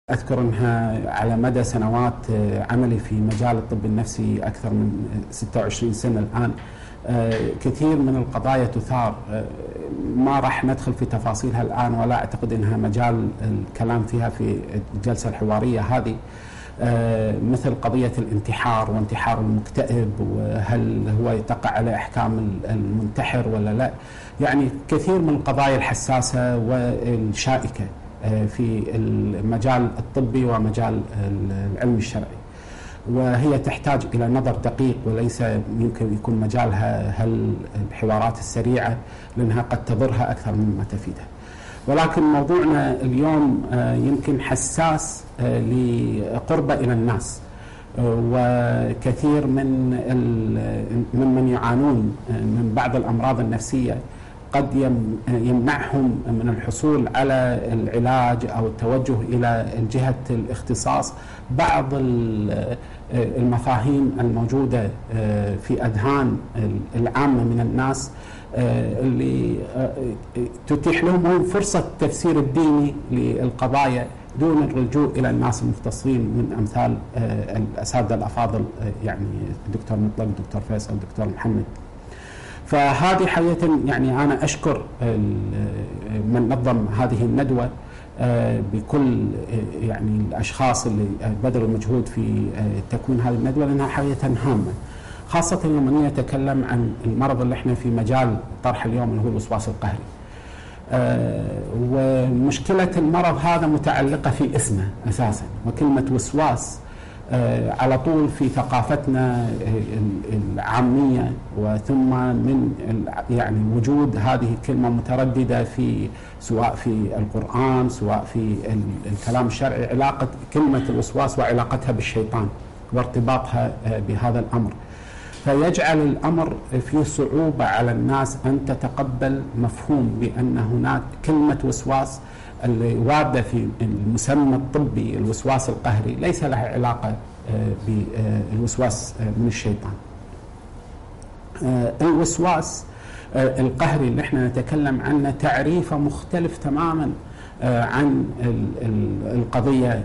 أذكر أنها على مدى سنوات عملي في مجال الطب النفسي أكثر من 26 سنة الآن. كثير من القضايا تثار، ما راح ندخل في تفاصيلها الآن ولا أعتقد أنها مجال الكلام فيها في الجلسة الحوارية هذه، مثل قضية الانتحار وانتحار المكتئب، وهل هو تقع عليه أحكام المنتحر ولا لا. يعني كثير من القضايا الحساسة والشائكة في المجال الطبي ومجال العلم الشرعي، وهي تحتاج إلى نظر دقيق، وليس يمكن يكون مجالها الحوارات السريعة، لأنها قد تضرها أكثر مما تفيدها. ولكن موضوعنا اليوم يمكن حساس لقربه إلى الناس، وكثير من يعانون من بعض الأمراض النفسية قد يمنعهم من الحصول على العلاج أو التوجه إلى جهة الاختصاص بعض المفاهيم الموجودة في أذهان العامة من الناس، اللي تتيح لهم فرصة التفسير الديني للقضايا دون اللجوء إلى الناس المختصين من أمثال الأساتذة الأفاضل، يعني الدكتور مطلق، الدكتور فيصل، الدكتور محمد. فهذه حقيقة يعني أنا أشكر من نظم هذه الندوة بكل يعني الأشخاص اللي بذلوا مجهود في تكوين هذه الندوة، لأنها حقيقة هامة، خاصة لما نتكلم عن المرض اللي احنا في مجال طرح اليوم اللي هو الوسواس القهري. ومشكلة المرض هذا متعلقة في اسمه أساسا، وكلمة وسواس على طول في ثقافتنا العامية، وثم من يعني وجود هذه الكلمة مترددة في سواء في القرآن سواء في الكلام الشرعي، علاقة كلمة الوسواس وعلاقتها بالشيطان وارتباطها بهذا الأمر، فيجعل الأمر فيه صعوبة على الناس أن تتقبل مفهوم بأن هناك كلمة وسواس اللي واردة في المسمى الطبي الوسواس القهري ليس لها علاقة بالوسواس من الشيطان. الوسواس القهري اللي احنا نتكلم عنه تعريفه مختلف تماما عن القضية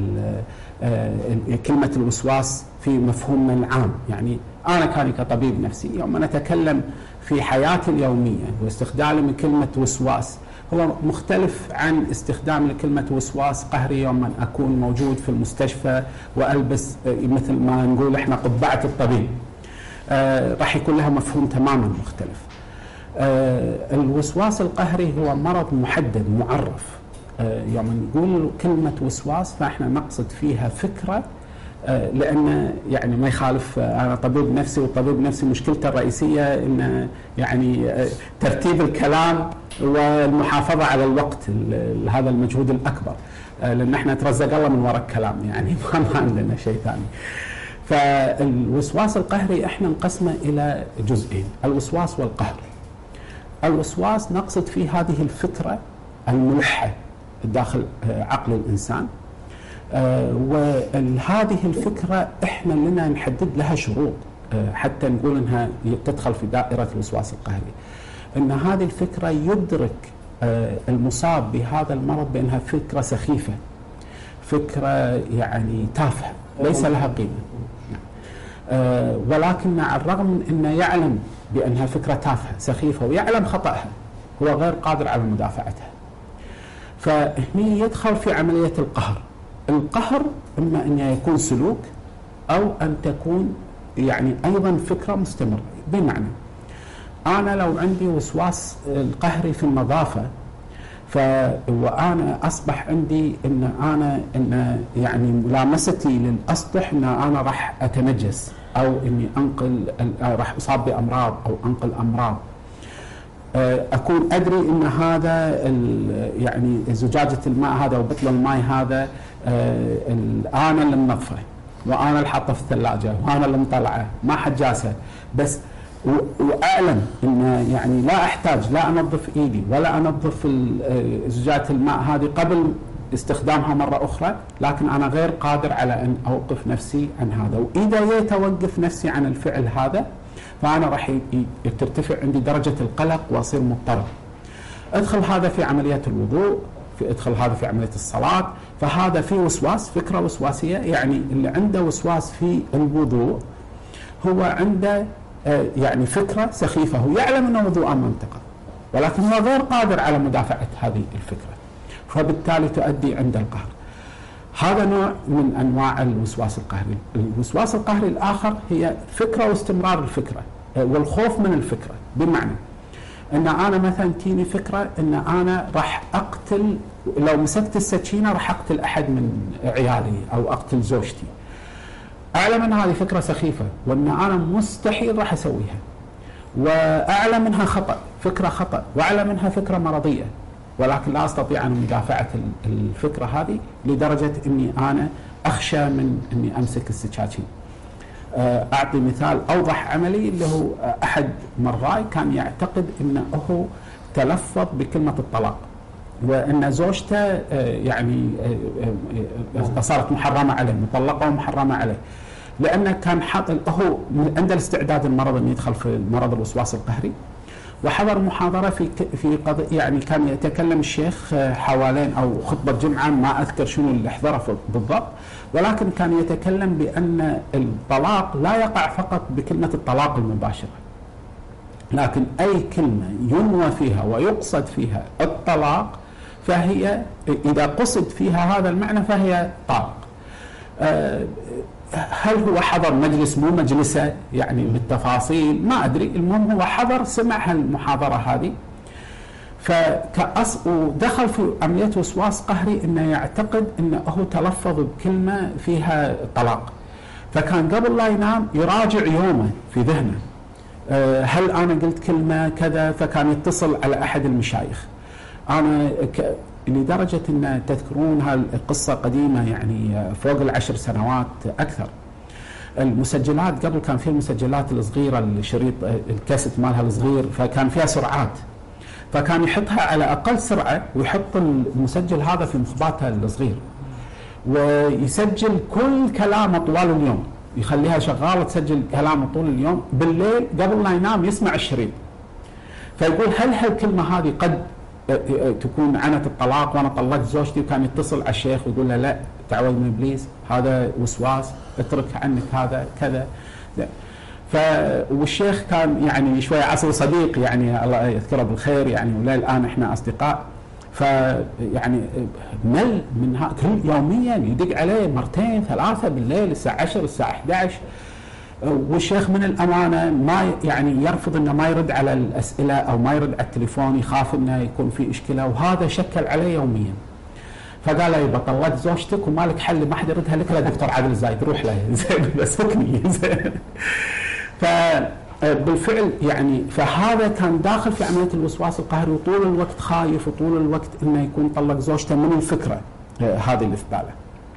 كلمة الوسواس في مفهومنا العام. يعني أنا كطبيب نفسي يوم نتكلم في حياتي اليومية واستخدامي من كلمة وسواس هو مختلف عن استخدام لكلمة وسواس قهري يوم من أكون موجود في المستشفى وألبس مثل ما نقول إحنا قبعة الطبيب، راح يكون لها مفهوم تماما مختلف. الوسواس القهري هو مرض محدد معرف. يوم نقول كلمة وسواس فإحنا نقصد فيها فكرة، لأن يعني ما يخالف أنا طبيب نفسي، والطبيب نفسي مشكلته الرئيسية إن يعني ترتيب الكلام والمحافظة على الوقت، هذا المجهود الأكبر، لأن احنا نترزق الله من وراء الكلام، يعني ما عندنا شيء ثاني. فالوسواس القهري احنا نقسمه إلى جزئين، الوسواس والقهر. الوسواس نقصد فيه هذه الفكرة الملحة داخل عقل الإنسان، وهذه الفكرة احنا لنا نحدد لها شروط حتى نقول انها تدخل في دائرة الوسواس القهري. ان هذه الفكرة يدرك المصاب بهذا المرض بانها فكرة سخيفة، فكرة يعني تافهة ليس لها قيمة، ولكن على الرغم من انه يعلم بانها فكرة تافهة سخيفة ويعلم خطأها، هو غير قادر على مدافعتها. فهني يدخل في عملية القهر. القهر إما أن يكون سلوك أو أن تكون يعني أيضا فكرة مستمرة. بمعنى أنا لو عندي وسواس القهري في النظافة، وأنا أصبح عندي إن يعني ملامستي للأسطح إن أنا راح أتنجس، أو إني راح أصاب بأمراض أو أنقل أمراض، أكون أدري إن هذا يعني زجاجة الماء هذا وبطل الماء هذا أنا اللي منظفه، وأنا اللي حاطه في الثلاجة، وأنا اللي مطلعه، ما حد جاسه، بس وأعلم إن يعني لا أحتاج لا أنظف إيدي ولا أنظف زجاجة الماء هذه قبل استخدامها مرة أخرى، لكن أنا غير قادر على أن أوقف نفسي عن هذا. وإذا يتوقف نفسي عن الفعل هذا فأنا راح ترتفع عندي درجة القلق وأصير مضطرب. أدخل هذا في عملية الوضوء، ادخل هذا في عمليه الصلاه، فهذا في وسواس، فكره وسواسيه. يعني اللي عنده وسواس في الوضوء هو عنده يعني فكره سخيفه، هو يعلم ان وضوءه منتقض ولكن هو غير قادر على مدافعه هذه الفكره، فبالتالي تؤدي عند القهر. هذا نوع من انواع الوسواس القهري. الوسواس القهري الاخر هي فكره واستمرار الفكره والخوف من الفكره، بمعنى ان انا مثلا تجيني فكره ان انا راح اقتل، لو مسكت السكينه راح اقتل احد من عيالي او اقتل زوجتي. اعلم ان هذه فكره سخيفه وان انا مستحيل راح اسويها، واعلم انها خطا، فكره خطا، واعلم انها فكره مرضيه، ولكن لا استطيع ان مدافعه الفكره هذه لدرجه اني انا اخشى من اني امسك السكاكين. اعطي مثال اوضح عملي، اللي هو احد مراي كان يعتقد انه هو تلفظ بكلمه الطلاق، وان زوجته يعني صارت محرمه عليه، مطلقه ومحرمه عليه، لانه كان هو عنده الاستعداد المرض انه يدخل في مرض الوسواس القهري. وحضر محاضره في يعني كان يتكلم الشيخ حوالين او خطبه جمعه، ما اذكر شنو اللي حضره بالضبط، ولكن كان يتكلم بان الطلاق لا يقع فقط بكلمه الطلاق المباشره، لكن اي كلمه ينوى فيها ويقصد فيها الطلاق فهي اذا قصد فيها هذا المعنى فهي طلاق. هل هو حضر مجلس مو مجلسه يعني بالتفاصيل ما ادري، المهم هو حضر سمع هالمحاضره هذه، ودخل في عمليه وسواس قهري انه يعتقد انه هو تلفظ بكلمه فيها طلاق، فكان قبل لا ينام يراجع يومه في ذهنه، هل انا قلت كلمه كذا، فكان يتصل على احد المشايخ. انا لدرجه ان تذكرون هالقصه قديمه يعني فوق 10 سنوات اكثر. المسجلات قبل كان في المسجلات الصغيره، الشريط الكاسيت مالها الصغير، فكان فيها سرعات، فكان يحطها على اقل سرعه ويحط المسجل هذا في مخباته الصغير ويسجل كل كلامه طوال اليوم، يخليها شغاله تسجل كلامه طول اليوم. بالليل قبل لا ينام يسمع الشريط، فيقول هل هالكلمه هذه قد تكون عنت الطلاق وانا طلقت زوجتي، وكان يتصل على الشيخ ويقول له لا تعوذ من ابليس، هذا وسواس، اترك عنك هذا كذا. والشيخ كان يعني شويه عصر صديق، يعني الله يذكره بالخير يعني، وللان الان احنا اصدقاء. فيعني مل من كل يوميا يدق عليه مرتين ثلاثه بالليل، الساعه 10 الساعه 11، والشيخ من الامانه ما يعني يرفض انه ما يرد على الاسئله او ما يرد على التليفون، يخاف انه يكون في اشكله، وهذا شكل عليه يوميا. فقال له يبا طلقت زوجتك وما لك حل، ما حد يردها لك الا دكتور عادل الزايد، روح له زين بس فكني زين. فبالفعل يعني فهذا كان داخل في عمليه الوسواس القهري، وطول الوقت خايف، وطول الوقت انه يكون طلق زوجته من الفكره هذه اللي في باله.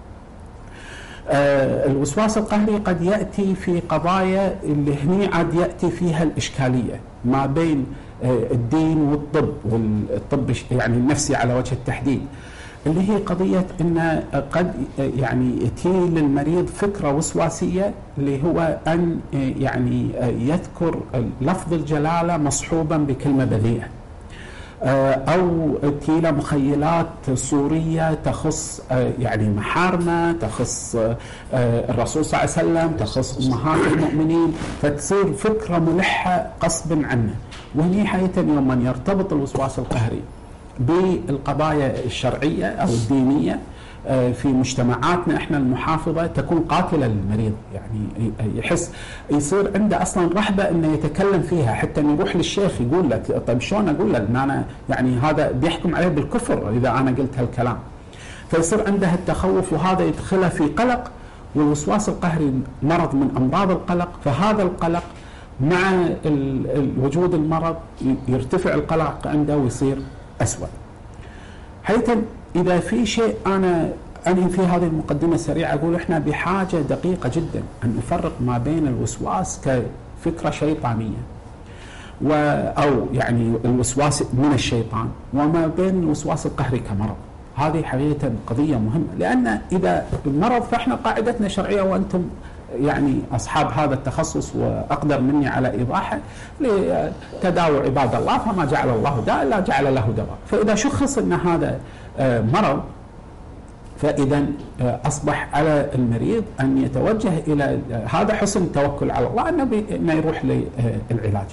الوسواس القهري قد يأتي في قضايا اللي هني عاد يأتي فيها الإشكالية ما بين الدين والطب، والطب يعني النفسي على وجه التحديد، اللي هي قضية أن قد يعني يأتي للمريض فكرة وسواسية، اللي هو أن يعني يذكر لفظ الجلالة مصحوبا بكلمة بذيئة، أو تيله مخيلات صورية تخص يعني محارمة، تخص الرسول صلى الله عليه وسلم، تخص أمهات المؤمنين، فتصير فكرة ملحة قصبا عنه. وهني حقيقة يوم من يرتبط الوسواس القهري بالقضايا الشرعية أو الدينية في مجتمعاتنا احنا المحافظه تكون قاتله للمريض، يعني يحس يصير عنده اصلا رهبه انه يتكلم فيها، حتى انه يروح للشيخ يقول لك طيب شلون اقول له ان انا يعني هذا بيحكم عليه بالكفر اذا انا قلت هالكلام، فيصير عنده التخوف، وهذا يدخله في قلق. والوسواس القهري مرض من امراض القلق، فهذا القلق مع وجود المرض يرتفع القلق عنده ويصير اسوء. حيث إذا في شيء أنا أنهي في هذه المقدمة السريعة، أقول إحنا بحاجة دقيقة جدا أن نفرق ما بين الوسواس كفكرة شيطانية أو يعني الوسواس من الشيطان، وما بين الوسواس القهري كمرض. هذه حقيقة قضية مهمة، لأن إذا المرض فإحنا قاعدتنا شرعية، وأنتم يعني أصحاب هذا التخصص وأقدر مني على إيضاحه، لتداوى عباد الله فما جعل الله داء إلا جعل له دواء. فإذا شخص أن هذا مرض، فإذا أصبح على المريض أن يتوجه إلى هذا حسن التوكل على الله أنه يروح للعلاج.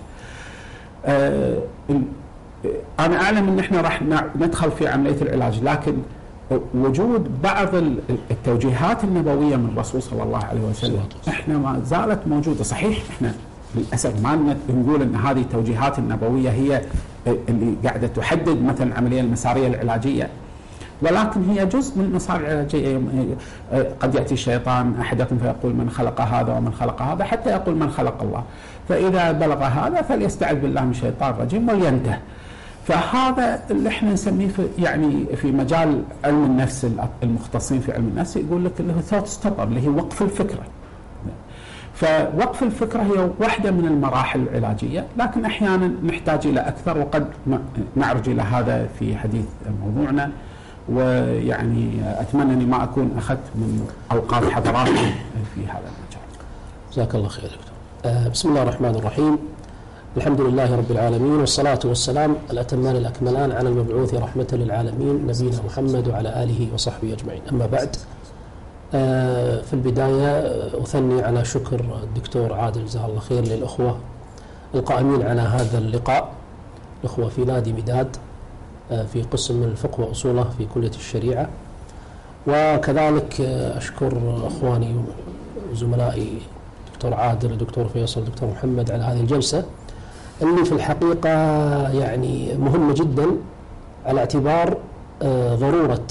أنا أعلم أن احنا راح ندخل في عملية العلاج، لكن وجود بعض التوجيهات النبوية من الرسول صلى الله عليه وسلم احنا ما زالت موجودة. صحيح احنا للأسف ما نقول أن هذه التوجيهات النبوية هي اللي قاعدة تحدد مثلا العملية المسارية العلاجية، ولكن هي جزء من المسار العلاجية. قد يأتي الشيطان أحدكم فيقول من خلق هذا ومن خلق هذا حتى يقول من خلق الله، فإذا بلغ هذا فليستعذ بالله من الشيطان الرجيم ولينتهي. فهذا اللي احنا نسميه في مجال علم النفس، المختصين في علم النفس يقول لك اللي هو ثوت ستوبر، اللي هي وقف الفكرة. فوقف الفكرة هي واحدة من المراحل العلاجية، لكن أحيانا نحتاج إلى أكثر، وقد نعرج إلى هذا في حديث موضوعنا. ويعني أتمنى أني ما أكون أخذت من أوقات حضراتكم في هذا المجال. جزاك الله خير دكتور. بسم الله الرحمن الرحيم، الحمد لله رب العالمين، والصلاة والسلام الأتمان الأكملان على المبعوث رحمة للعالمين نبينا محمد وعلى آله وصحبه أجمعين. أما بعد، في البداية أثني على شكر الدكتور عادل جزاه الله خير للأخوة القائمين على هذا اللقاء، الأخوة في نادي مداد في قسم الفقه وأصوله في كلية الشريعة، وكذلك أشكر أخواني وزملائي دكتور عادل ودكتور فيصل ودكتور محمد على هذه الجلسة اللي في الحقيقة يعني مهمة جدا، على اعتبار ضرورة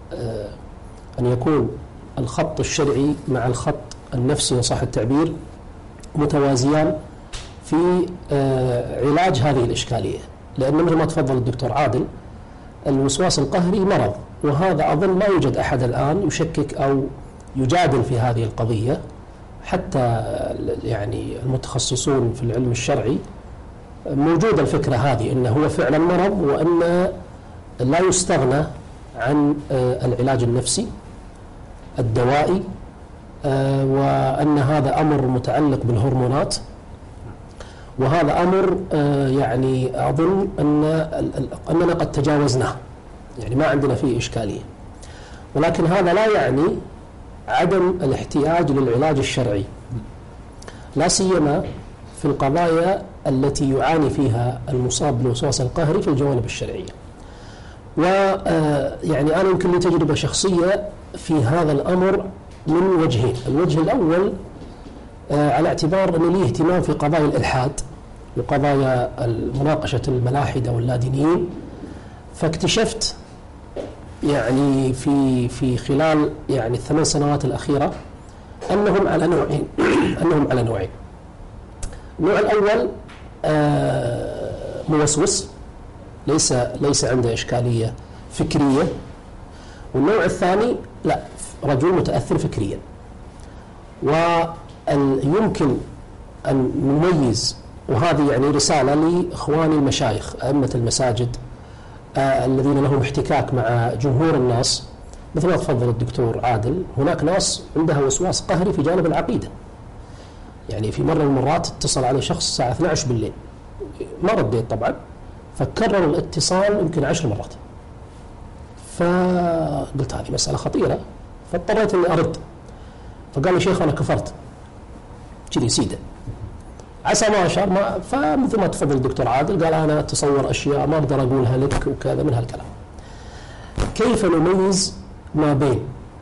أن يكون الخط الشرعي مع الخط النفسي إن صح التعبير متوازيان في علاج هذه الإشكالية. لأن مثل ما تفضل الدكتور عادل، الوسواس القهري مرض، وهذا أظن ما يوجد أحد الآن يشكك أو يجادل في هذه القضية، حتى يعني المتخصصون في العلم الشرعي موجودة الفكرة هذه أنه هو فعلا مرض، وأن لا يستغنى عن العلاج النفسي الدوائي، وأن هذا أمر متعلق بالهرمونات، وهذا أمر يعني أظن أننا قد تجاوزناه، يعني ما عندنا فيه إشكالية. ولكن هذا لا يعني عدم الاحتياج للعلاج الشرعي، لا سيما في القضايا التي يعاني فيها المصاب بالوسواس القهري في الجوانب الشرعية. ويعني أنا يمكن لي تجربة شخصية في هذا الأمر من وجهين. الوجه الأول على اعتبار أن لي اهتمام في قضايا الإلحاد وقضايا مناقشة الملاحدة واللادينيين، فاكتشفت يعني في خلال يعني ال8 سنوات الأخيرة أنهم على نوعين. النوع الأول موسوس ليس عنده إشكالية فكرية، والنوع الثاني لا، رجل متأثر فكريا. ويمكن أن نميز، وهذه يعني رسالة لإخواني المشايخ أئمة المساجد الذين لهم احتكاك مع جمهور الناس، مثل ما تفضل الدكتور عادل، هناك ناس عندها وسواس قهري في جانب العقيدة. يعني في مرة من المرات اتصل علي شخص الساعة 12 بالليل، ما رديت طبعا، فكرر الاتصال يمكن 10 مرات. فقلت هذه مسألة خطيرة، فاضطريت اني ارد. فقال لي شيخ انا كفرت كذي سيده، عسى ما شاء. فمثل ما تفضل الدكتور عادل قال انا اتصور اشياء ما اقدر اقولها لك وكذا من هالكلام. كيف نميز ما بين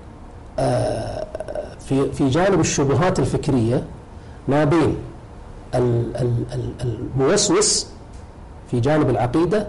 في جانب الشبهات الفكرية ما بين الموسوس في جانب العقيدة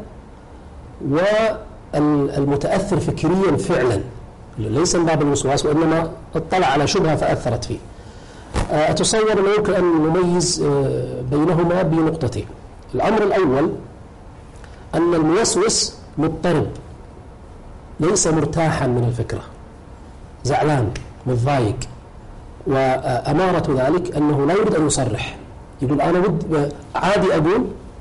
والمتأثر فكريا فعلا، ليس من باب الوسواس وإنما اطلع على شبهة فأثرت فيه. أتصور أنه يمكن أن نميز بينهما بنقطتين. الأمر الأول أن الموسوس مضطرب، ليس مرتاحا من الفكرة، زعلان متضايق، وأمارة ذلك أنه لا يريد أن يصرح، يقول أنا عادي أقول،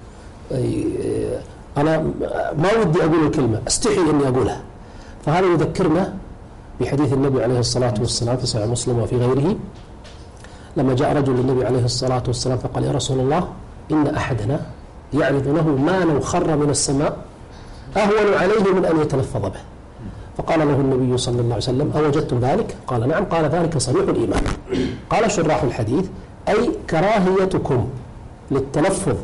أنا ما ودي أقول الكلمة، أستحي أني أقولها. فهذا يذكرنا بحديث النبي عليه الصلاة والسلام في صحيح مسلم وفي غيره، لما جاء رجل للنبي عليه الصلاة والسلام فقال يا رسول الله إن أحدنا يعرض له ما لو خر من السماء أهون عليه من أن يتلفظ به. فقال له النبي صلى الله عليه وسلم: أوجدتم ذلك؟ قال: نعم. قال: ذلك صريح الإيمان. قال شراح الحديث: أي كراهيتكم للتلفظ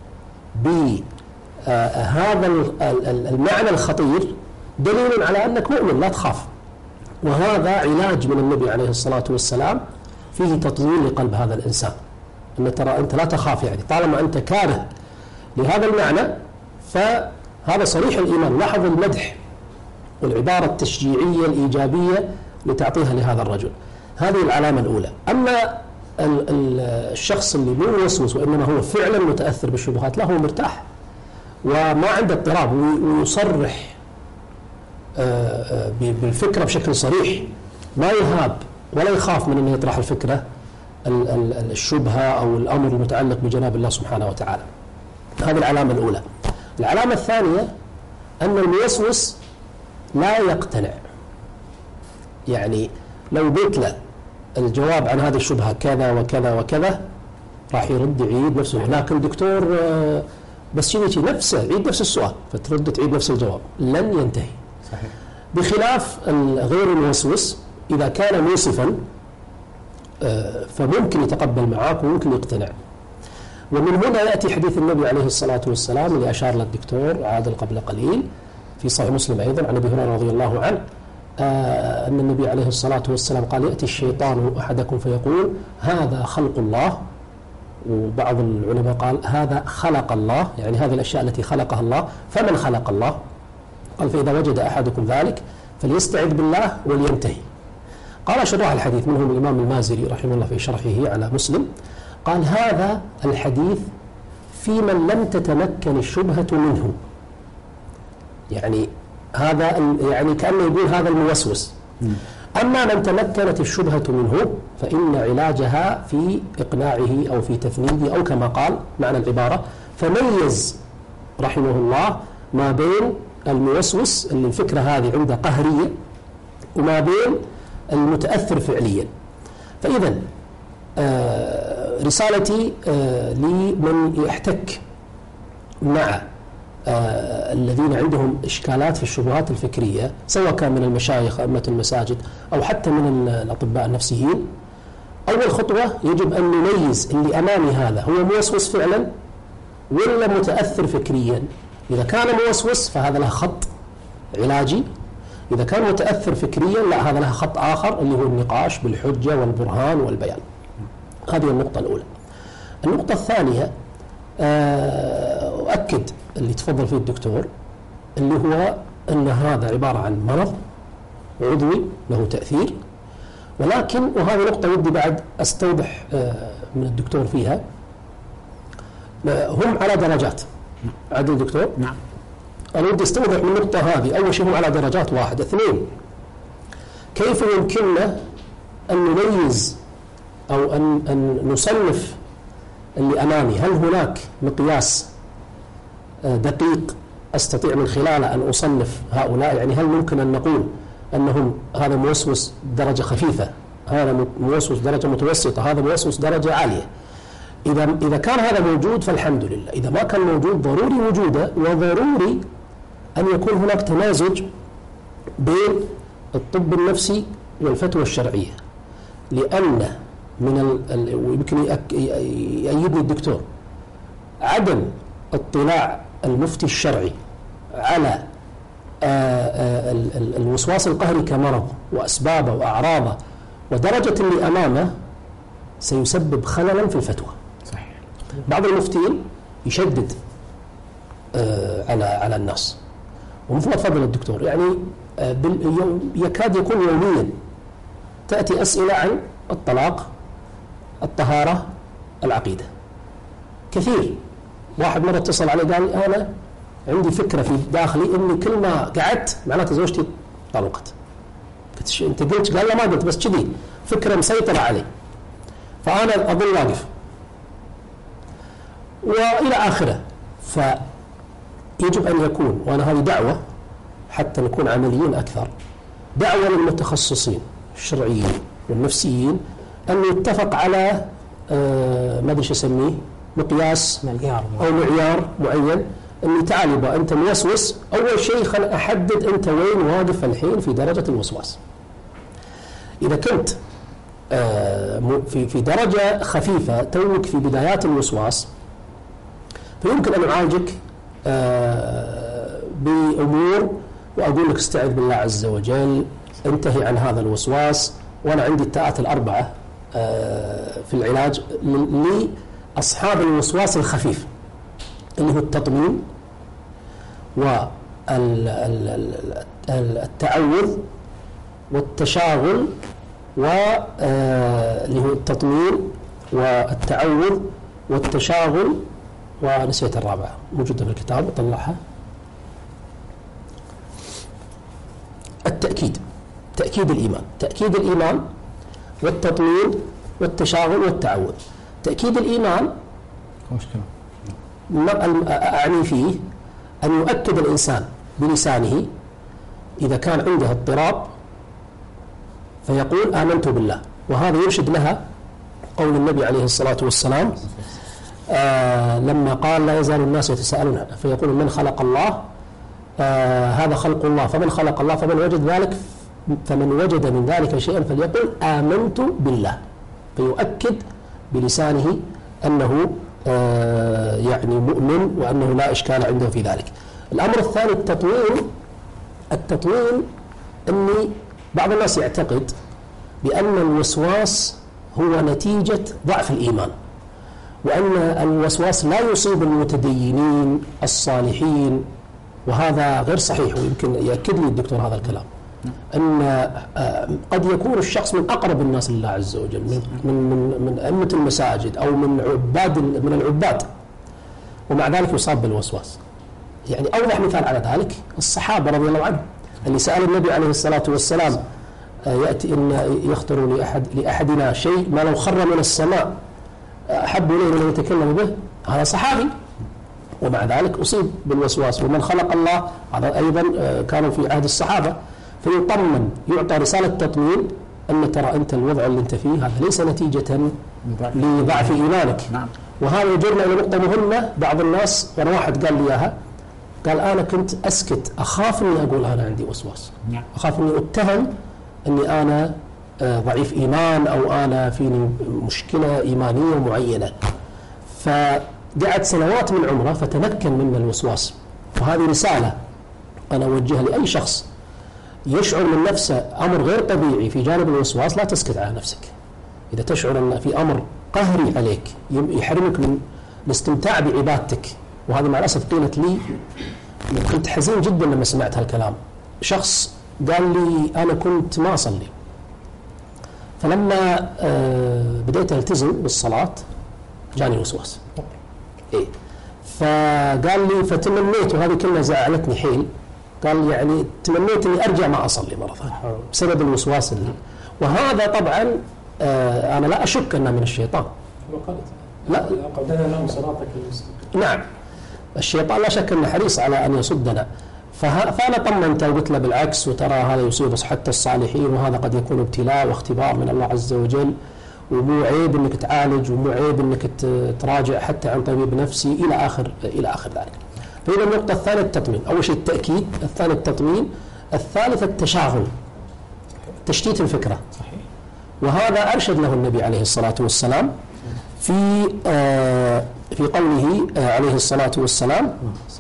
بهذا المعنى الخطير دليل على أنك مؤمن لا تخاف. وهذا علاج من النبي عليه الصلاة والسلام فيه تطمين لقلب هذا الإنسان، أن ترى أنت لا تخاف، يعني طالما أنت كاره لهذا المعنى فهذا صريح الإيمان. لاحظ المدح والعبارة التشجيعية الإيجابية لتعطيها لهذا الرجل. هذه العلامة الأولى. أما الشخص اللي مو يوسوس وإنما هو فعلا متأثر بالشبهات، لا، هو مرتاح وما عنده اضطراب ويصرح بالفكرة بشكل صريح، ما يهاب ولا يخاف من أن يطرح الفكرة الشبهة أو الأمر المتعلق بجناب الله سبحانه وتعالى. هذه العلامة الأولى. العلامة الثانية أن الموسوس لا يقتنع، يعني لو قلت له الجواب عن هذه الشبهة كذا وكذا وكذا راح يرد يعيد نفسه. لكن دكتور بس يجي نفسه يعيد نفس السؤال فترد تعيد نفس الجواب، لن ينتهي. صحيح. بخلاف غير الموسوس إذا كان موصفا فممكن يتقبل معاك وممكن يقتنع. ومن هنا يأتي حديث النبي عليه الصلاة والسلام اللي أشار له الدكتور عادل قبل قليل في صحيح مسلم أيضا عن أبي هريرة رضي الله عنه أن النبي عليه الصلاة والسلام قال: يأتي الشيطان أحدكم فيقول: هذا خلق الله. وبعض العلماء قال: هذا خلق الله، يعني هذه الأشياء التي خلقها الله، فمن خلق الله؟ قال: فإذا وجد أحدكم ذلك فليستعذ بالله ولينتهي. قال شراح الحديث منهم الإمام المازري رحمه الله في شرحه على مسلم، قال: هذا الحديث في من لم تتمكن الشبهة منه. يعني هذا يعني كأنه يقول هذا الموسوس. أما من تمكنت الشبهة منه فإن علاجها في إقناعه أو في تفنيده، أو كما قال معنى العبارة. فميز رحمه الله ما بين الموسوس اللي الفكرة هذه عنده قهرية وما بين المتأثر فعليا. فإذا رسالتي لمن يحتك مع الذين عندهم إشكالات في الشبهات الفكرية، سواء كان من المشايخ أئمة المساجد أو حتى من الأطباء النفسيين، أول خطوة يجب أن نميز اللي أمامي هذا هو موسوس فعلا ولا متأثر فكريا. إذا كان موسوس فهذا له خط علاجي، إذا كان متأثر فكريا لا، هذا له خط آخر اللي هو النقاش بالحجة والبرهان والبيان. هذه النقطة الأولى. النقطة الثانية أؤكد اللي تفضل فيه الدكتور، اللي هو أن هذا عبارة عن مرض عضوي له تأثير، ولكن وهذه نقطة ودي بعد أستوضح من الدكتور فيها. هم على درجات. عدل الدكتور؟ نعم. أنا ودي أستوضح من النقطة هذه. أول شيء هم على درجات، واحد. اثنين، كيف يمكننا أن نميز أو أن نصنف اللي أمامي؟ هل هناك مقياس دقيق أستطيع من خلاله أن أصنف هؤلاء؟ يعني هل ممكن أن نقول أنهم هذا موسوس درجة خفيفة، هذا موسوس درجة متوسطة، هذا موسوس درجة عالية؟ إذا كان هذا موجود فالحمد لله. إذا ما كان موجود ضروري وجوده، وضروري أن يكون هناك تمازج بين الطب النفسي والفتوى الشرعية، لأن ويمكن يأيدني الدكتور عدم اطلاع المفتي الشرعي على الوسواس القهري كمرض وأسبابه وأعراضه ودرجة اللي أمامه سيسبب خللا في الفتوى. صحيح. بعض المفتين يشدد على الناس، ومثل ما تفضل الدكتور يعني يكاد يكون يوميا تأتي أسئلة عن الطلاق، الطهارة، العقيدة، كثير. واحد مرة اتصل علي قال: أنا عندي فكرة في داخلي إني كل ما قعدت معناته زوجتي طلقت. قلت: أنت قلت؟ قال: لا ما قلت، بس كذي فكرة مسيطرة علي، فأنا أظل واقف وإلى آخره. فيجب أن يكون، وأنا هذه دعوة حتى نكون عمليين أكثر، دعوة للمتخصصين الشرعيين والنفسيين أن يتفق على ما أدري شو أسميه، مقياس أو معيار معين أني تعال يبقى أنت موسوس، أول شيء خل أحدد أنت وين واقف الحين في درجة الوسواس. إذا كنت في درجة خفيفة توك في بدايات الوسواس، فيمكن أن أعالجك بأمور وأقول لك استعذ بالله عز وجل، انتهي عن هذا الوسواس. وأنا عندي التاءات الأربعة في العلاج لأصحاب الوسواس الخفيف، اللي هو التطمين والتعوذ والتشاغل، واللي هو التطمين والتعوذ والتشاغل، ونسيت الرابعة موجودة في الكتاب أطلعها. التأكيد، تأكيد الإيمان، تأكيد الإيمان والتطمين والتشاغل والتعوذ. تأكيد الإيمان أعني فيه أن يؤكد الإنسان بلسانه إذا كان عنده اضطراب فيقول آمنت بالله، وهذا يرشد لها قول النبي عليه الصلاة والسلام لما قال لا يزال الناس يتساءلون فيقول من خلق الله، هذا خلق الله، فمن خلق الله فمن وجد من ذلك شيئا فليقل آمنت بالله، فيؤكد بلسانه أنه يعني مؤمن وأنه لا إشكال عنده في ذلك. الأمر الثاني التطمين أني بعض الناس يعتقد بأن الوسواس هو نتيجة ضعف الإيمان، وأن الوسواس لا يصيب المتدينين الصالحين، وهذا غير صحيح. ويمكن يأكد لي الدكتور هذا الكلام، أن قد يكون الشخص من أقرب الناس لله عز وجل، من أئمة المساجد أو من العباد، ومع ذلك يصاب بالوسواس. يعني أوضح مثال على ذلك الصحابة رضي الله عنهم، اللي سأل النبي عليه الصلاة والسلام يأتي إن يخطر لأحدنا شيء ما لو خر من السماء أحب إليه أن يتكلم به، هذا صحابي ومع ذلك أصيب بالوسواس. ومن خلق الله هذا أيضا كانوا في عهد الصحابة، فيطمن، يعطى رسالة تطمين أن ترى أنت الوضع اللي أنت فيه هذا ليس نتيجة لضعف إيمانك. وهذا يجرنا إلى نقطة مهمة. بعض الناس، وأنا واحد قال لي إياها، قال أنا كنت أسكت، أخاف أني أقول أنا عندي وسواس، أخاف أني أتهم أني أنا ضعيف إيمان أو أنا فيني مشكلة إيمانية معينة. فقعد سنوات من عمره فتمكن من الوسواس. وهذه رسالة أنا أوجهها لأي شخص يشعر من نفسه أمر غير طبيعي في جانب الوسواس، لا تسكت على نفسك. إذا تشعر أن في أمر قهري عليك يحرمك من الاستمتاع بعبادتك، وهذا مع الأسف قيلت لي، كنت حزين جدا لما سمعت هالكلام. شخص قال لي أنا كنت ما أصلي، فلما بديت ألتزم بالصلاة جاني وسواس. إيه، فقال لي فتمنيت، وهذه كلمة زعلتني حيل، قال يعني تمنيت أني أرجع ما أصلي مرة ثانية بسبب الوسواس وهذا طبعا أنا لا أشك أنه من الشيطان. لا نعم، الشيطان لا شك أنه حريص على أن يصدنا. فأنا طمنته وقلت له بالعكس، وترى هذا يصيب حتى الصالحين، وهذا قد يكون ابتلاء واختبار من الله عز وجل، ومو عيب أنك تعالج، ومو عيب أنك تراجع حتى عن طبيب نفسي إلى آخر ذلك. فإذا النقطة الثانية التطمين، أول شيء التأكيد، الثاني التطمين، الثالث التشاغل، تشتيت الفكرة. وهذا أرشد له النبي عليه الصلاة والسلام في قوله عليه الصلاة والسلام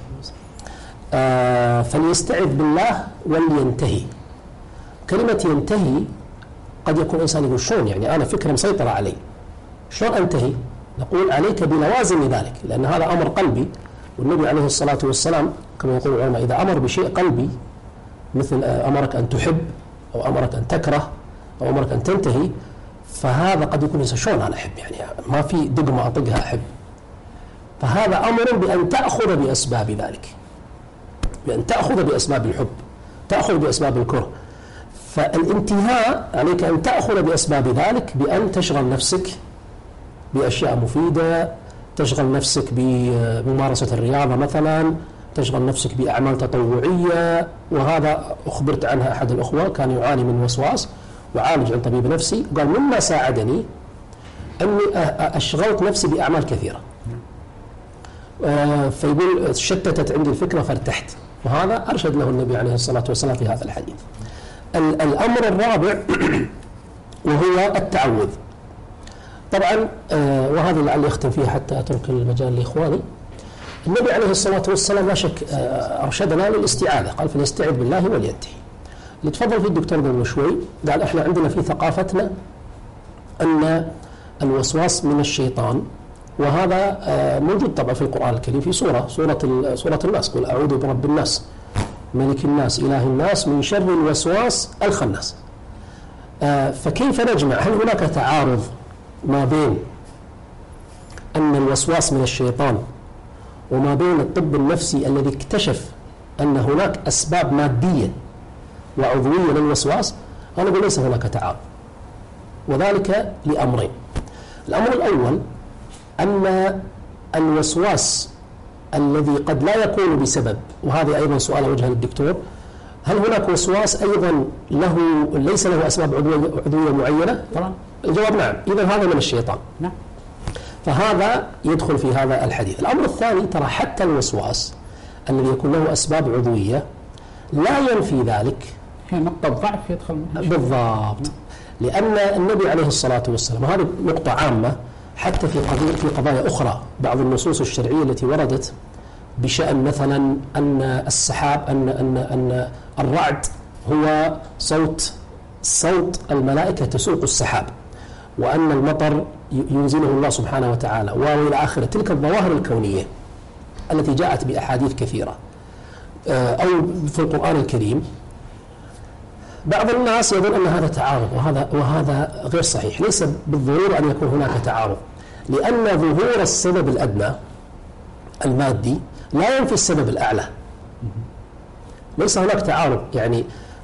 فليستعذ بالله ولينتهي. كلمة ينتهي قد يكون الإنسان يقول شلون، يعني أنا فكرة مسيطرة علي، شلون أنتهي؟ نقول عليك بلوازم ذلك، لأن هذا أمر قلبي. والنبي عليه الصلاة والسلام كما يقول العلماء إذا أمر بشيء قلبي، مثل أمرك أن تحب أو أمرك أن تكره أو أمرك أن تنتهي، فهذا قد يكون شلون أنا أحب، يعني ما في دقمة أطقها أحب. فهذا أمر بأن تأخذ بأسباب ذلك، بأن تأخذ بأسباب الحب، تأخذ بأسباب الكره. فالانتهاء عليك أن تأخذ بأسباب ذلك بأن تشغل نفسك بأشياء مفيدة، تشغل نفسك بممارسة الرياضة مثلا، تشغل نفسك بأعمال تطوعية. وهذا أخبرت عنها أحد الأخوة كان يعاني من وسواس وعالج عن طبيب نفسي، قال مما ساعدني أني أشغلت نفسي بأعمال كثيرة. فيقول شتتت عندي الفكرة فارتحت، وهذا أرشد له النبي عليه الصلاة والسلام في هذا الحديث. الأمر الرابع وهو التعوذ. طبعا وهذا لعل يختم فيه حتى أترك المجال لإخواني. النبي عليه الصلاة والسلام لا شك أرشدنا للاستعاذة، قال فليستعذ بالله ولينتهي. اللي تفضل فيه الدكتور قبل شوي قال احنا عندنا في ثقافتنا أن الوسواس من الشيطان، وهذا موجود طبعا في القرآن الكريم في سورة الناس، قل أعوذ برب الناس ملك الناس إله الناس من شر الوسواس الخناس. فكيف نجمع؟ هل هناك تعارض ما بين أن الوسواس من الشيطان وما بين الطب النفسي الذي اكتشف أن هناك أسباب مادية وعضوية للوسواس؟ أنا أقول ليس هناك تعارض، وذلك لأمرين. الأمر الأول أن الوسواس الذي قد لا يكون بسبب، وهذا أيضا سؤال أوجه للدكتور، هل هناك وسواس أيضا ليس له أسباب عضوية معينة؟ طبعا الجواب نعم، إذا هذا من الشيطان. نعم. فهذا يدخل في هذا الحديث. الأمر الثاني، ترى حتى الوسواس الذي يكون له أسباب عضوية لا ينفي ذلك هي نقطة ضعف يدخل منها بالضبط، لأن النبي عليه الصلاة والسلام، هذه نقطة عامة حتى في قضايا أخرى، بعض النصوص الشرعية التي وردت بشأن مثلا أن السحاب أن الرعد هو صوت الملائكة تسوق السحاب، وأن المطر ينزله الله سبحانه وتعالى، وإلى آخره. تلك الظواهر الكونية التي جاءت بأحاديث كثيرة أو في القرآن الكريم، بعض الناس يظن أن هذا تعارض، وهذا غير صحيح. ليس بالضرورة أن يكون هناك تعارض، لأن ظهور السبب الأدنى المادي لا ينفي السبب الأعلى. ليس هناك تعارض. يعني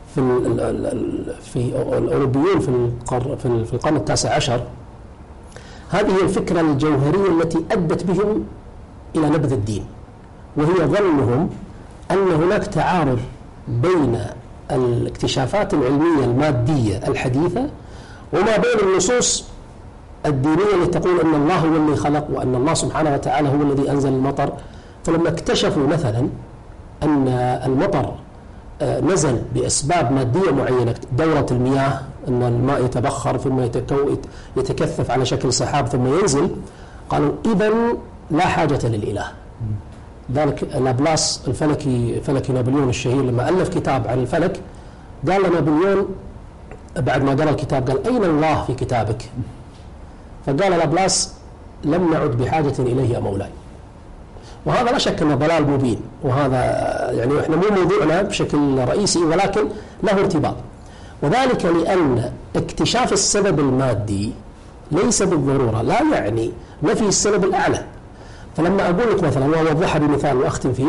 في الأوروبيون في القرن التاسع عشر، هذه هي الفكرة الجوهرية التي أدت بهم إلى نبذ الدين، وهي ظنهم أن هناك تعارض بين الاكتشافات العلمية المادية الحديثة وما بين النصوص الدينية التي تقول أن الله هو الذي خلق، وأن الله سبحانه وتعالى هو الذي أنزل المطر. فلما اكتشفوا مثلا أن المطر نزل بأسباب مادية معينة، دورة المياه، أن الماء يتبخر ثم يتكثف على شكل سحاب ثم ينزل، قالوا إذن لا حاجة للإله. ذلك لابلاس فلكي نابليون الشهير لما ألف كتاب عن الفلك، قال لنابليون بعد ما قرأ الكتاب قال أين الله في كتابك؟ فقال لابلاس لم نعد بحاجة إليه يا مولاي. وهذا لا شك أنه ضلال مبين، وهذا يعني إحنا مو موضوعنا بشكل رئيسي، ولكن له ارتباط. وذلك لأن اكتشاف السبب المادي ليس بالضرورة لا يعني نفي السبب الأعلى. فلما أقول لك مثلا، وأوضحها بمثال وأختم فيه،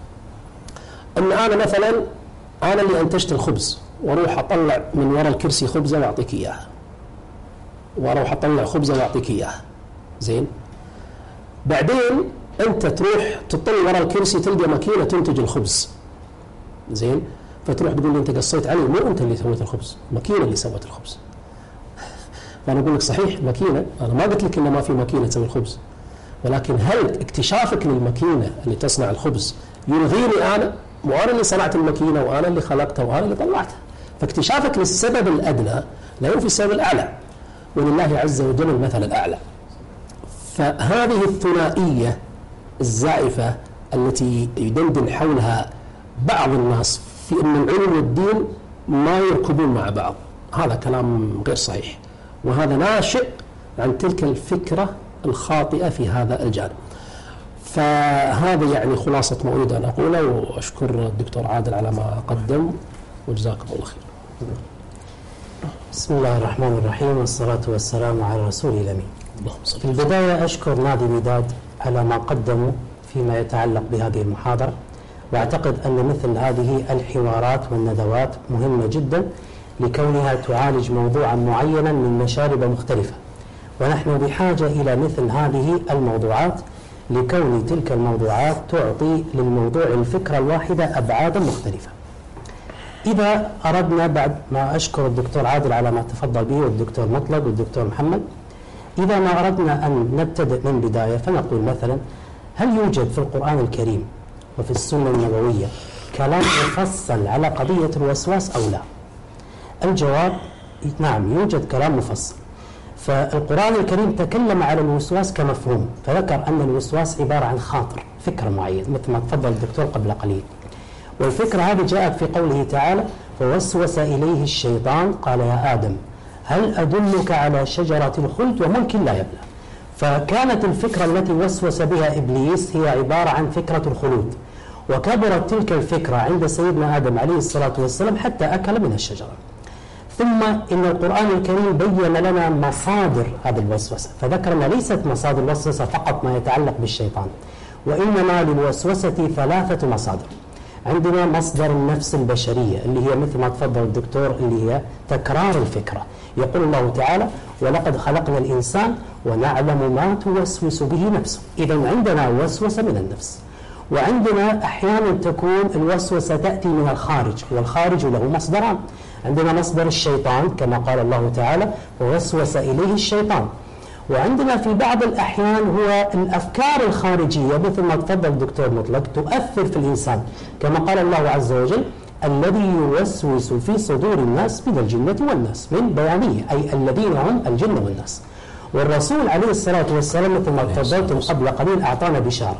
أن أنا مثلا أنا اللي أنتجت الخبز، وأروح أطلع من وراء الكرسي خبزة وأعطيك إياها، وأروح أطلع خبزة وأعطيك إياها، زين. بعدين أنت تروح تطل وراء الكرسي تلقى ماكينة تنتج الخبز، زين. فتروح تقول لي أنت قصيت علي، مو أنت اللي سويت الخبز، ماكينة اللي سوت الخبز. فأنا أقول لك صحيح ماكينة، أنا ما قلت لك إن ما في ماكينة تسوي الخبز، ولكن هل اكتشافك للماكينة اللي تصنع الخبز يلغيني أنا؟ وأنا اللي صنعت الماكينة، وأنا اللي خلقتها، وأنا اللي طلعتها. فاكتشافك للسبب الأدنى لا ينفي السبب الأعلى، ولله عز وجل المثل الأعلى. فهذه الثنائية الزائفة التي يدندن حولها بعض الناس في أن العلم والدين ما يركبون مع بعض، هذا كلام غير صحيح، وهذا ناشئ عن تلك الفكرة الخاطئة في هذا الجانب. فهذا يعني خلاصة ما أريد أن أقوله، وأشكر الدكتور عادل على ما قدم، وجزاكم الله خير. بسم الله الرحمن الرحيم، والصلاة والسلام على رسول الأمين. في البداية أشكر نادي وداد على ما قدموا فيما يتعلق بهذه المحاضرة، وأعتقد أن مثل هذه الحوارات والندوات مهمة جدا لكونها تعالج موضوعا معينا من مشارب مختلفة، ونحن بحاجة إلى مثل هذه الموضوعات لكون تلك الموضوعات تعطي للموضوع الفكرة الواحدة أبعادا مختلفة. إذا أردنا، بعد ما أشكر الدكتور عادل على ما تفضل به والدكتور مطلق والدكتور محمد، إذا ما أردنا أن نبتدئ من بداية فنقول مثلا هل يوجد في القرآن الكريم وفي السنة النبوية كلام مفصل على قضية الوسواس أو لا؟ الجواب نعم، يوجد كلام مفصل. فالقرآن الكريم تكلم على الوسواس كمفهوم، فذكر أن الوسواس عبارة عن خاطر، فكرة معينة مثل ما تفضل الدكتور قبل قليل. والفكرة هذه جاءت في قوله تعالى: فوسوس إليه الشيطان قال يا آدم هل أدلك على شجرة الخلد وملك لا يبلى. فكانت الفكرة التي وسوس بها إبليس هي عبارة عن فكرة الخلود، وكبرت تلك الفكرة عند سيدنا آدم عليه الصلاة والسلام حتى أكل من الشجرة. ثم إن القرآن الكريم بين لنا مصادر هذه الوسوسة، فذكر أن ليست مصادر الوسوسة فقط ما يتعلق بالشيطان، وإنما للوسوسة 3 مصادر. عندنا مصدر النفس البشرية اللي هي مثل ما تفضل الدكتور اللي هي تكرار الفكرة. يقول الله تعالى: ولقد خلقنا الإنسان ونعلم ما توسوس به نفسه. إذن عندنا وسوسة من النفس. وعندنا أحيانا تكون الوسوسة تأتي من الخارج، والخارج له مصدران. عندنا مصدر الشيطان كما قال الله تعالى: ووسوس إليه الشيطان. وعندنا في بعض الأحيان هو الأفكار الخارجية مثل ما تفضل الدكتور مطلق تؤثر في الإنسان، كما قال الله عز وجل: الذي يوسوس في صدور الناس من الجنة والناس، من بيانية أي الذين هم الجن والناس. والرسول عليه الصلاة والسلام مثل ما تفضلتم قبل قليل أعطانا بشارة،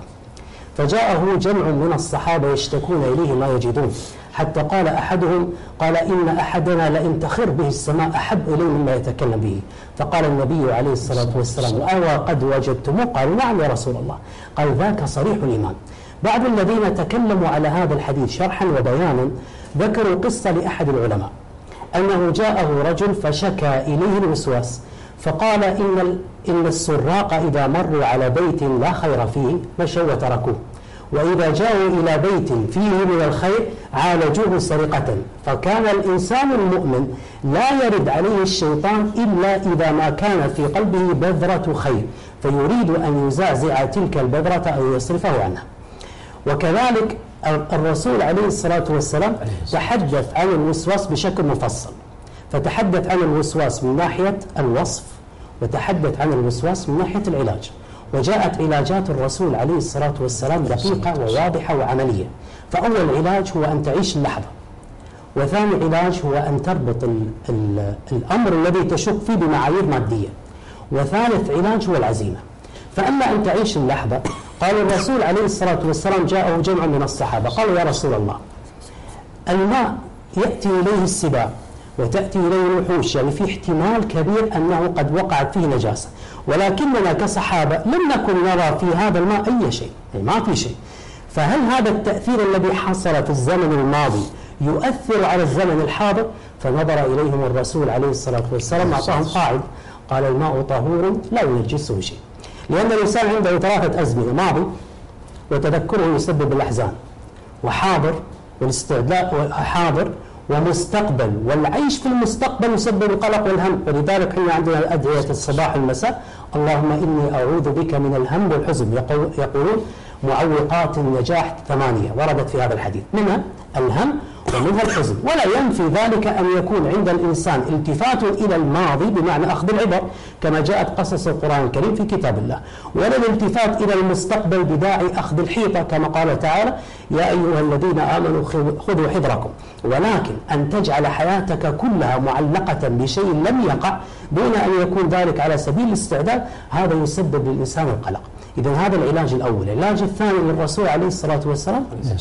فجاءه جمع من الصحابة يشتكون إليه ما يجدون، حتى قال أحدهم: قال إن أحدنا لئن تخر به السماء أحب إليه مما يتكلم به. فقال النبي عليه الصلاة والسلام: أو قد وجدتموه؟ قالوا: نعم يا رسول الله. قال: ذاك صريح الإيمان. بعض الذين تكلموا على هذا الحديث شرحا وبيانا ذكروا قصة لأحد العلماء أنه جاءه رجل فشكى إليه الوسواس، فقال إن السراق إذا مروا على بيت لا خير فيه مشوا وتركوه، وإذا جاءوا إلى بيت فيه من الخير عالجوه سرقة. فكان الإنسان المؤمن لا يرد عليه الشيطان إلا إذا ما كان في قلبه بذرة خير، فيريد أن يزعزع تلك البذرة أو يصرفه عنها. وكذلك الرسول عليه الصلاة والسلام تحدث عن الوسواس بشكل مفصل، فتحدث عن الوسواس من ناحية الوصف، وتحدث عن الوسواس من ناحية العلاج. وجاءت علاجات الرسول عليه الصلاة والسلام دقيقة وواضحة وعملية. فأول علاج هو أن تعيش اللحظة، وثاني علاج هو أن تربط الأمر الذي تشك فيه بمعايير مادية، وثالث علاج هو العزيمة. فأما أن تعيش اللحظة، قال الرسول عليه الصلاة والسلام جاءه جمع من الصحابة قالوا: يا رسول الله، الماء يأتي إليه السباع وتأتي إليه الوحوش، يعني في احتمال كبير أنه قد وقعت فيه نجاسة، ولكننا كصحابة لم نكن نرى في هذا الماء أي شيء، يعني ما في شيء. فهل هذا التأثير الذي حصل في الزمن الماضي يؤثر على الزمن الحاضر؟ فنظر إليهم الرسول عليه الصلاة والسلام أعطاهم قاعدة، قال: الماء طهور لا ينجسه شيء. لأن الإنسان عنده 3 أزمنة: ماضي وتذكره يسبب الأحزان، وحاضر والاستعداد حاضر، ومستقبل والعيش في المستقبل يسبب القلق والهم. ولذلك احنا عندنا أدعية الصباح والمساء: اللهم إني أعوذ بك من الهم والحزن. يقولون معوقات النجاح 8 وردت في هذا الحديث، منها الهم ومنها الحزن. ولا ينفي ذلك أن يكون عند الإنسان التفات إلى الماضي بمعنى أخذ العبر كما جاءت قصص القرآن الكريم في كتاب الله، ولا الالتفات إلى المستقبل بداعي أخذ الحيطة كما قال تعالى: يا أيها الذين آمنوا خذوا حذركم. ولكن أن تجعل حياتك كلها معلقة بشيء لم يقع دون أن يكون ذلك على سبيل الاستعداد، هذا يسبب للإنسان القلق. إذن هذا العلاج الأول. العلاج الثاني للرسول عليه الصلاة والسلام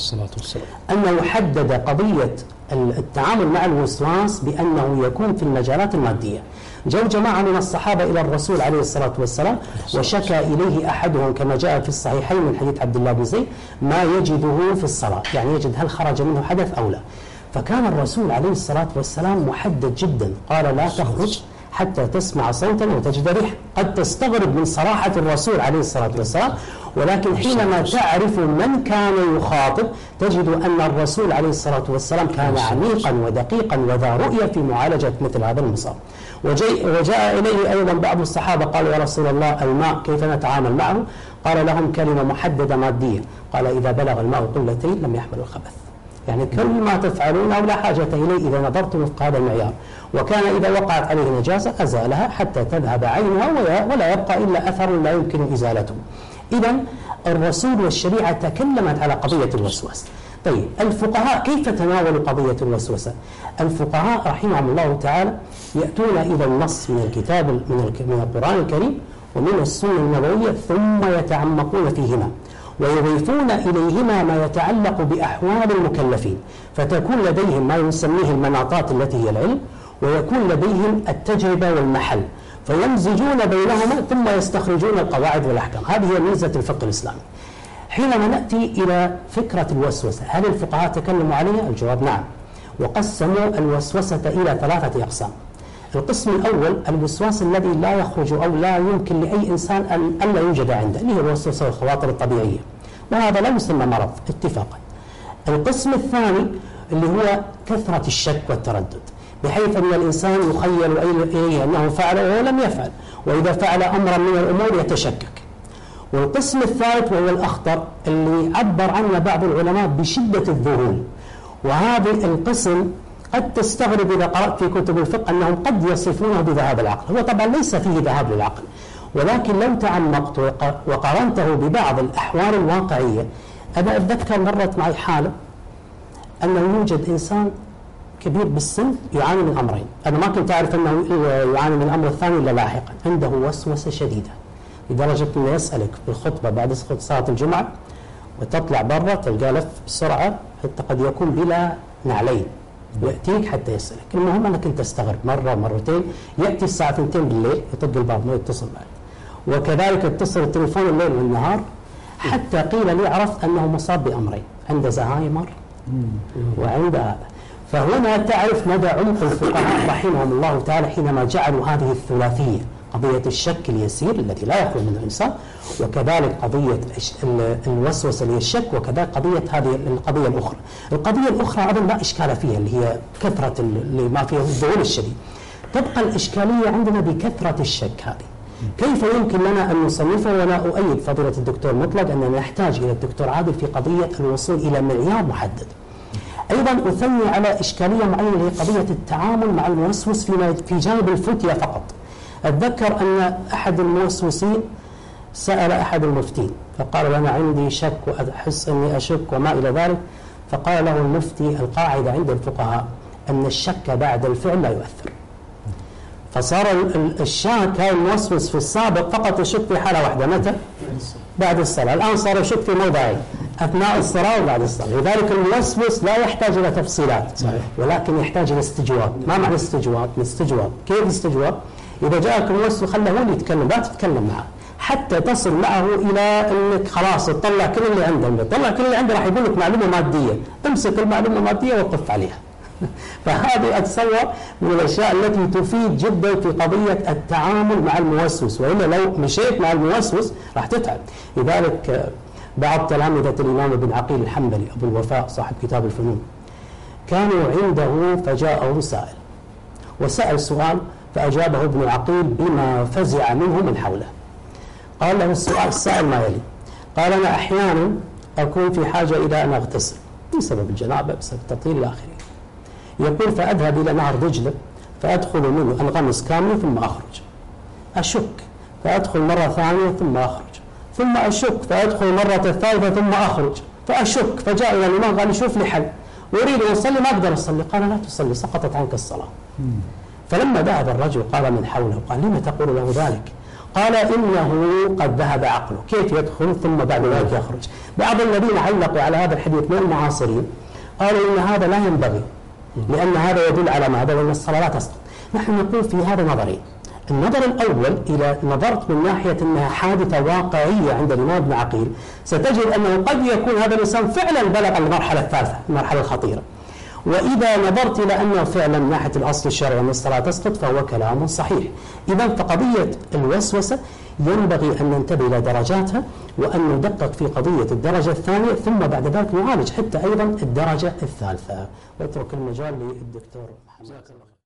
أنه حدد قضية التعامل مع الوسواس بأنه يكون في المجالات المادية. جو جماعة من الصحابة إلى الرسول عليه الصلاة والسلام وشكى إليه أحدهم كما جاء في الصحيحين من حديث عبد الله بن زيد ما يجده في الصلاة، يعني يجد هل خرج منه حدث أو لا. فكان الرسول عليه الصلاة والسلام محدد جدا، قال: لا تخرج حتى تسمع صوتا وتجد ريحا. قد تستغرب من صراحة الرسول عليه الصلاة والسلام، ولكن حينما تعرف من كان يخاطب تجد أن الرسول عليه الصلاة والسلام كان عميقا ودقيقا وذا رؤية في معالجة مثل هذا المصاب. وجاء إليه أيضا بعض الصحابة قالوا: يا رسول الله، الماء كيف نتعامل معه؟ قال لهم كلمة محددة مادية، قال: إذا بلغ الماء قلتين لم يحمل الخبث. يعني كل ما تفعلونه لا حاجة إليه إذا نظرتم وفق هذا المعيار. وكان إذا وقعت عليه نجاسة أزالها حتى تذهب عينها ولا يبقى إلا أثر لا يمكن إزالته. إذا الرسول والشريعة تكلمت على قضية الوسوسة. طيب الفقهاء كيف تناولوا قضية الوسوسة؟ الفقهاء رحمهم الله تعالى يأتون إلى النص من الكتاب من القرآن الكريم ومن السنة النبوية ثم يتعمقون فيهما ويضيفون إليهما ما يتعلق بأحوال المكلفين، فتكون لديهم ما يسميه المناطات التي هي العلم، ويكون لديهم التجربة والمحل، فيمزجون بينهما ثم يستخرجون القواعد والأحكام. هذه هي ميزة الفقه الإسلامي. حينما نأتي إلى فكرة الوسوسة، هل الفقهاء تكلموا عليها؟ الجواب نعم، وقسموا الوسوسة إلى 3 أقسام. القسم الأول الوسواس الذي لا يخرج أو لا يمكن لأي إنسان أن لا يوجد عنده، اللي هي الوسوسة والخواطر الطبيعية، وهذا لا يسمى مرض اتفاقا. القسم الثاني اللي هو كثرة الشك والتردد، بحيث أن الإنسان يخيل إليه أنه فعل وهو لم يفعل، وإذا فعل أمرا من الأمور يتشكك. والقسم الثالث وهو الأخطر اللي عبر عنه بعض العلماء بشدة الذهول، وهذا القسم قد تستغرب إذا قرأت في كتب الفقه أنهم قد يصفونه بذهاب العقل. هو طبعا ليس فيه ذهاب للعقل، ولكن لو تعمقت وقارنته ببعض الأحوال الواقعية، أنا أتذكر مرت معي حالة أنه يوجد إنسان كبير بالسن يعاني من أمرين. أنا ما كنت أعرف أنه يعاني من الأمر الثاني إلا لاحقا. عنده وسوسة شديدة لدرجة أنه يسألك في الخطبة بعد صلاة الجمعة وتطلع برا تلقى لف بسرعة حتى قد يكون بلا نعلين، يأتيك حتى يسألك. المهم أنا كنت أستغرب مرة مرتين، يأتي الساعة 2 بالليل يطق الباب ما يتصل معي، وكذلك يتصل التليفون الليل والنهار، حتى قيل لي عرفت أنه مصاب بأمرين، عنده زهايمر وعنده هذا. فهنا تعرف مدى عمق الفقهاء رحمهم الله تعالى حينما جعلوا هذه الثلاثية، قضية الشك اليسير الذي لا يخرج منه الإنسان، وكذلك قضية الوسوسة اللي هي الشك، وكذلك قضية هذه القضية الأخرى. القضية الأخرى أيضا لا إشكال فيها، اللي هي كثرة اللي ما فيها الذهول الشديد. تبقى الإشكالية عندنا بكثرة الشك هذه. كيف يمكن لنا أن نصنفه؟ وأنا أؤيد فضيلة الدكتور مطلق أننا نحتاج إلى الدكتور عادل في قضية الوصول إلى معيار محدد. أيضا أثني على إشكالية معينة هي قضية التعامل مع الموسوس في جانب الفتية فقط. أتذكر أن أحد الموسوسين سأل أحد المفتين فقال أنا عندي شك وأحس أني أشك وما إلى ذلك، فقال له المفتي القاعدة عند الفقهاء أن الشك بعد الفعل لا يؤثر. فصار الشاك هاي الموسوس في السابق فقط يشك في حالة واحدة، متى؟ بعد الصلاة. الآن صار يشك في موضعين، أثناء الصلاة وبعد الصلاة. لذلك الموسوس لا يحتاج إلى تفصيلات، ولكن يحتاج إلى استجواب. ما معنى استجواب؟ الاستجواب كيف الاستجواب؟ إذا جاءك الموسوس خله هو اللي يتكلم، لا تتكلم معه حتى تصل معه إلى أنك خلاص تطلع كل اللي عنده. تطلع كل اللي عنده راح يقول لك معلومة مادية، امسك المعلومة المادية وقف عليها. فهذه أتصور من الأشياء التي تفيد جدا في قضية التعامل مع الموسوس، وإلا لو مشيت مع الموسوس راح تتعب. لذلك بعض تلامذة الإمام ابن عقيل الحنبلي أبو الوفاء صاحب كتاب الفنون كانوا عنده فجاءه سائل وسأل سؤال فأجابه ابن عقيل بما فزع منه من حوله. قال له السائل ما يلي، قال أنا أحيانا أكون في حاجة إلى أن أغتسل بسبب الجنابة بسبب التطهير إلى آخره. يقول فأذهب إلى نهر دجلة فأدخل منه أنغمس كامل ثم أخرج، أشك فأدخل مرة ثانية ثم أخرج، ثم أشك فأدخل مرة ثالثة ثم أخرج، فأشك. فجاء إلى الإمام قال شوف لي حل، وأريد أن أصلي ما أقدر أصلي. قال لا تصلي سقطت عنك الصلاة. فلما ذهب الرجل قال من حوله قال لما تقول له ذلك؟ قال إنه قد ذهب عقله، كيف يدخل ثم بعد ذلك يخرج؟ بعض الذين علقوا على هذا الحديث من المعاصرين قالوا إن هذا لا ينبغي، لأن هذا يدل على ماذا؟ وأن الصلاة لا تسقط. نحن نقول في هذا نظرين. النظر الأول إذا نظرت من ناحية أنها حادثة واقعية عند الإمام ابن عقيل ستجد أنه قد يكون هذا الإنسان فعلا بلغ المرحلة الثالثة، المرحلة الخطيرة. وإذا نظرت إلى أنه فعلا من ناحية الأصل الشرعي أن الصلاة تسقط فهو كلام صحيح. إذا فقضية الوسوسة ينبغي أن ننتبه إلى درجاتها وأن ندقق في قضية الدرجة الثانية ثم بعد ذلك نعالج حتى أيضا الدرجة الثالثة. واترك المجال للدكتور محمد.